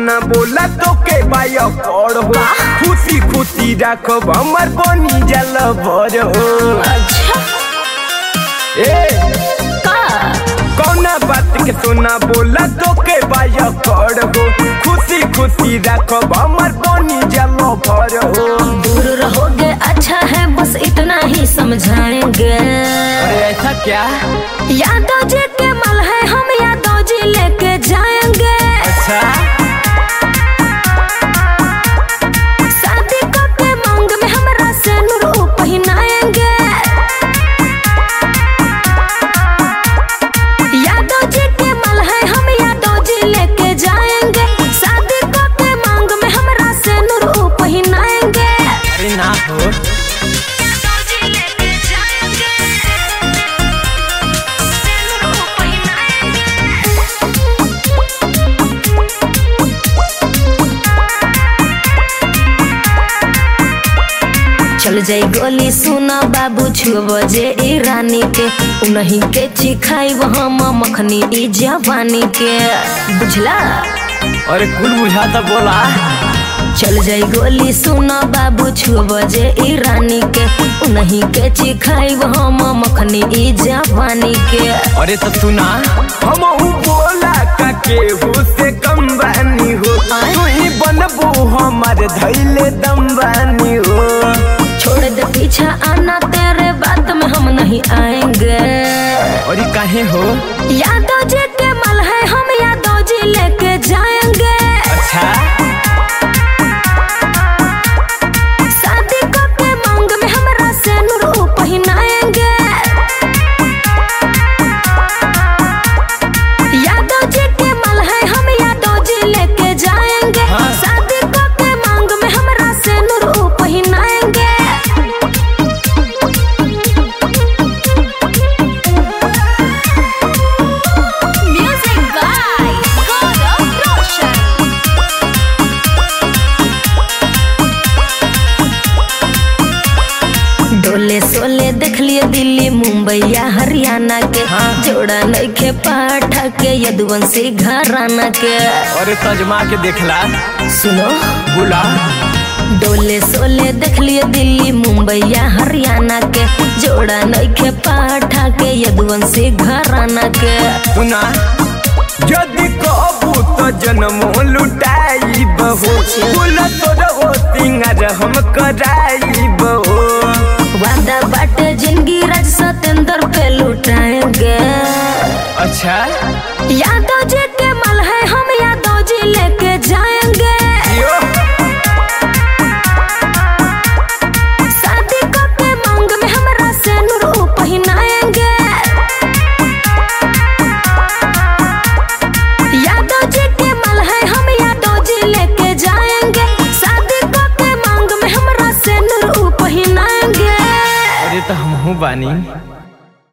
सोना बोला तो के बाया कर हो खुशी खुशी रखो हमर बनी जल भर हो। अच्छा ए कौना बात के सोना बोला तो के बाया कर हो खुशी खुशी रखो हमर बनी जल भर हो। दूर रहोगे अच्छा है बस इतना ही समझाएंगे। अरे ऐसा क्या? यादव जी के मल है हम यादव जी लेके जाएंगे। अच्छा शादी के मांग में हमरा से नूर पहनाएंगे। यादव जी के मल है हम यादव जी लेके जाएंगे। शादी के मांग में हमरा से नूर पहनाएंगे। अरे ना हो चल जाई गोली सुना बाबू 6 बजे ई रानी के उन्हीं के चिखाई हम मखनी ई जवानी के बुझला। अरे कुल बुझाता बोला। चल जाई गोली सुना बाबू 6 बजे ई रानी के उन्हीं के चिखाई हम मखनी ई जवानी के। अरे तो सुना हम बोला का केहू से कम बानी हो तू ही बनबू हमारे धैले दम बानी हो। छोड़ दे पीछा आना तेरे बात में हम नहीं आएंगे। और काहे हो? यादव जी के मल है हम यादव जी लेके जाएंगे। अच्छा शादी के मांग में हमरा से नूर पहनाएंगे। यादव जी के मल है हम यादव जी लेके जाएंगे। हाँ। शादी के मांग में हमरा से नूर पहनाएंगे। म्यूजिक बाय गौरव रोशन। डोले सोले देख लिए दिल्ली मुंबई या हरियाणा के। हाँ। जोड़ा नइखे पाठा के यदुवंशी घराना के। अरे तजमा के देखला सुनो बोला। डोले सोले देख लिए दिल्ली मुंबई या हरियाणा के। जोड़ा नइखे पाठा के यदुवंशी घराना के। सुना यदि कहबू तो जन्मो लुटाई बहो बोला तोरा ओ सिंगार हम कराई बहो। वादा बाटे जिंदगी राज सतेंद्र पे लुटाएंगे। अच्छा यादव जी के मल है हम यादव जी लेके जाएंगे। यो शादी के मांग में हमरा से नूर पहनाएंगे। यादव जी के मल है हम यादव जी लेके जाएंगे। शादी के मांग में हमरा से नूर पहनाएंगे। अरे तो हम बानी।